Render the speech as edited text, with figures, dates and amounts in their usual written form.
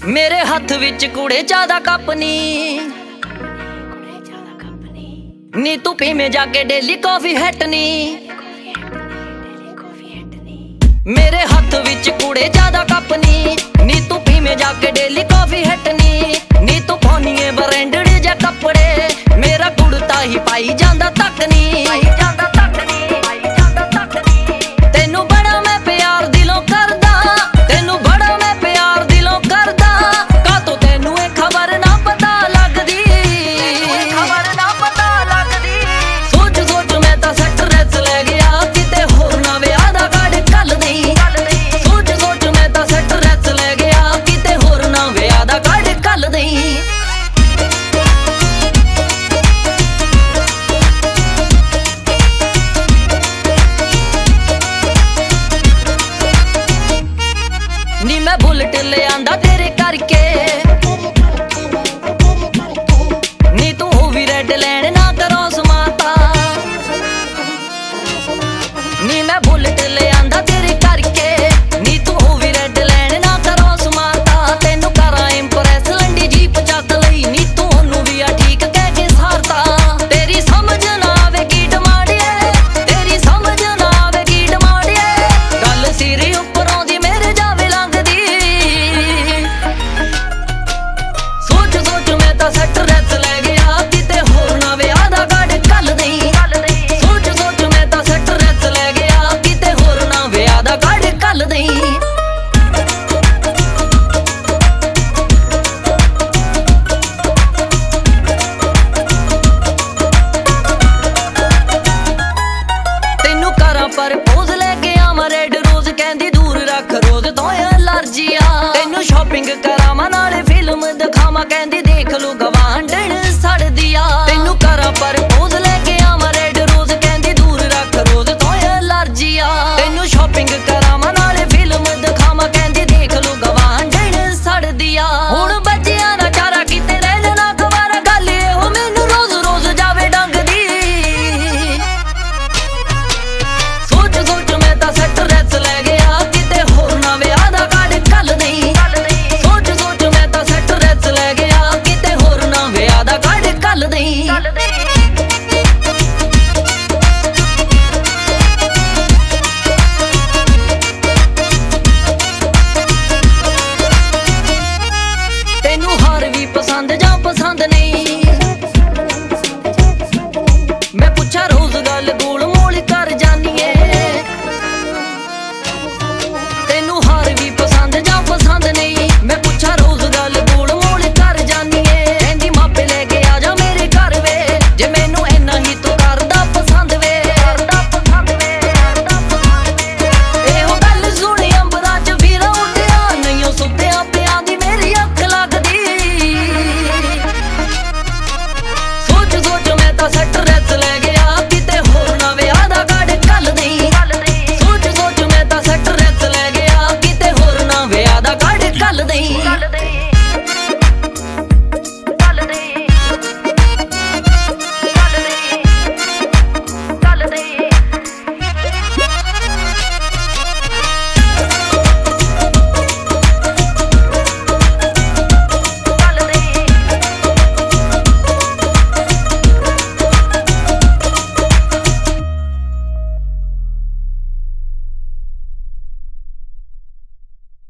मेरे हथ विच कुड़े ज्यादा कप नी तू पी में जाके डेली कॉफी हैट नी। मेरे हाथ विच कुड़े ज्यादा कप नी तू पी में जाके डेली कॉफी हैट नी तू पाउनिए ब्रांडेड जे कपड़े मेरा कुड़ता ही पाई जांदा तक नी। तेनू बड़ा मैं प्यार दिलों करदा, तेनू बड़ा मैं प्यार दिलों करदा, का तो तेनू ए खबर ना पता लगदी, खबर ना पता लगदी। सोच सोच मैं तां सैट रैस ले गया किते होर ना विआह दा कार्ड कल दी। सोच सोच मैं तां सैट रैस ले गया किते होर ना विआह दा कार्ड कल दी। नी मैं बुलेट ले आंदा तेरे करके नी तू हो भी रेड लैंड ना करो समाता। नी मैं बुलेट ले आंदा तेरे करके नी तू हो भी रेड लैंड ना करो समाता। तेनू करा इंप्रेस लंडी जीप चक लई नी तू ओनू भी आ ठीक कह के सारता। तेरी समझ ना आवे की डिमांड है, तेरी समझ ना आवे की डिमांड है, गल सिरे उपरों दी मेरे जावे लंघदी। सोच सोच मैं तां सैट रैस ले गया किते होर ना विआह दा कार्ड कल दी। सोच सोच मैं तां सैट रैस ले गया किते होर ना विआह दा कार्ड कल दी। तेनू करा प्रपोज लेके आवां रेड रोज कहंदी दूर रख रोज तो एलर्जी आ। तेनू शॉपिंग करावां नाले फिल्म दिखावां कहंदी देख लो गवांढण सड़दी आ। तेनू करा प्रपोज लेके आवां रेड रोज कहंदी दूर रख रोज तो एलर्जी आ। तेनू शॉपिंग करावां नाले फिल्म दिखावां कहंदी देख लो गवांढण सड़दी आ। हुण बचिया ना चारा किते रह जाना गवारा गल एहो मैनू रोज रोज जावे डंगदी। सोच सोच मैं तां सैट रैस ले गया किते होर ना विआह दा कार्ड कल दी। सोच सोच मैं तां सैट रैस ले गया किते होर ना विआह दा कार्ड कल दी।